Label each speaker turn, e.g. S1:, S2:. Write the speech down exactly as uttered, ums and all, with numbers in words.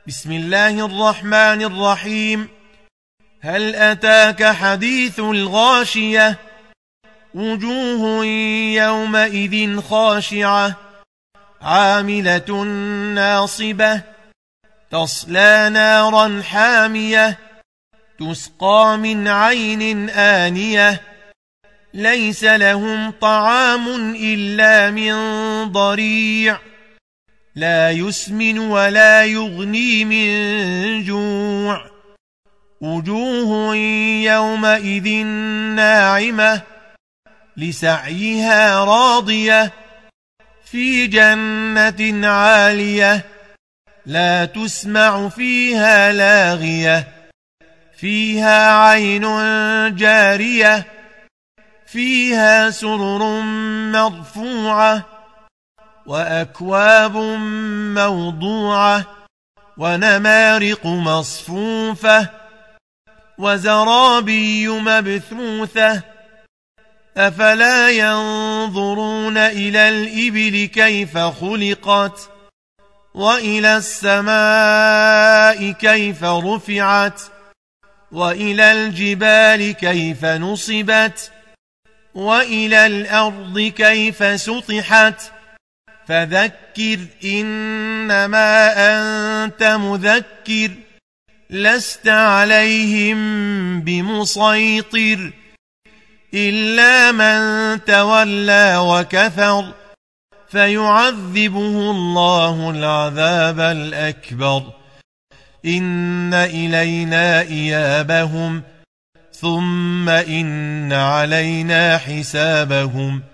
S1: بسم الله الرحمن الرحيم. هل أتاك حديث الغاشية؟ وجوه يومئذ خاشعة عاملة ناصبة تصلى نارا حامية تسقى من عين آنية ليس لهم طعام إلا من ضريع لا يسمن ولا يغني من جوع وجوه يومئذ ناعمة لسعيها راضية في جنة عالية لا تسمع فيها لاغية فيها عين جارية فيها سرر مرفوعة وأكواب موضوعة ونمارق مصفوفة وزرابي مبثوثة أفلا ينظرون إلى الإبل كيف خلقت وإلى السماء كيف رفعت وإلى الجبال كيف نصبت وإلى الأرض كيف سطحت فذكر إنما أنت مذكر لست عليهم بمسيطر إلا من تولى وكفر فيعذبه الله العذاب الأكبر إن إلينا إيابهم ثم إن علينا حسابهم